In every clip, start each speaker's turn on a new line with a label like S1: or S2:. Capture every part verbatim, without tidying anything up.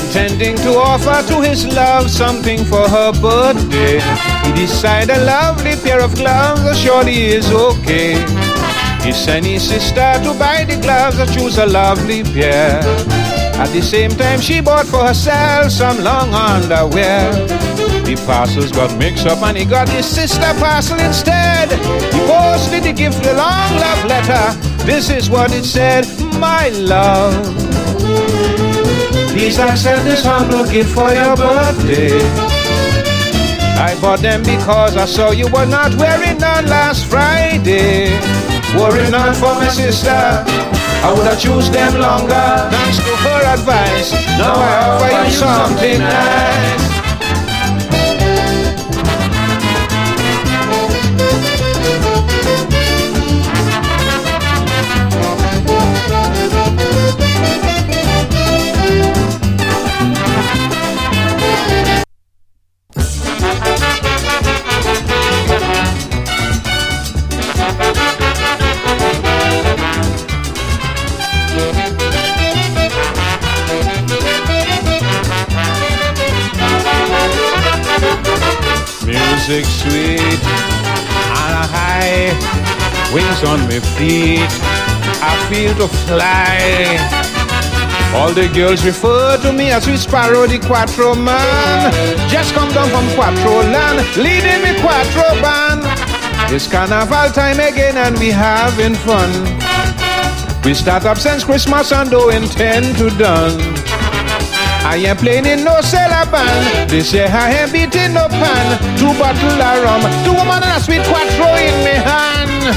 S1: intending to offer to his love something for her birthday. He decided a lovely pair of gloves surely is okay. He sent his sister to buy the gloves and choose a lovely pair. At the same time she bought for herself some long underwear. The parcels got mixed up and he got his sister parcel instead. He posted the gift with a long love letter. This is what it said: my love, please accept this humble gift for your birthday. I bought them because I saw you were not wearing none last Friday. Worrying none for my sister, I would have choose them longer. Thanks to her advice, now I offer you something nice. Music sweet on a high, wings on my feet, I feel to fly. All the girls refer to me as Sweet Sparrow, the Quattro man. Just come down from Quattro land, leading me Quattro band. It's carnival time again and we having fun. We start up since Christmas and don't intend to done. I ain't playing in no cellar band. This year I ain't beating no pan. Two bottle of rum, two woman and a sweet Quattro in me hand.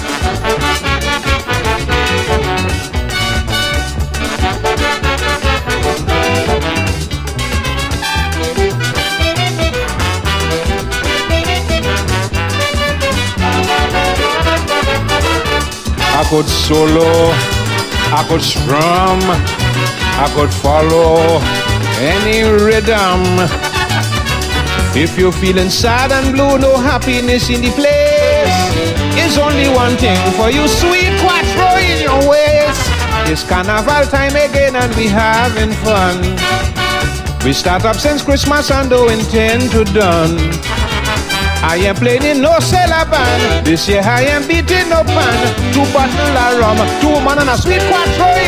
S1: I could solo, I could strum, I could follow any rhythm. If you're feeling sad and blue, no happiness in the place, it's only one thing for you, sweet Quattro in your waist. It's carnival time again and we having fun. We start up since Christmas and don't intend to done. I ain't playing in no cellar band. This year I ain't beating no pan. Two bottle of rum, two man and a sweet Quattro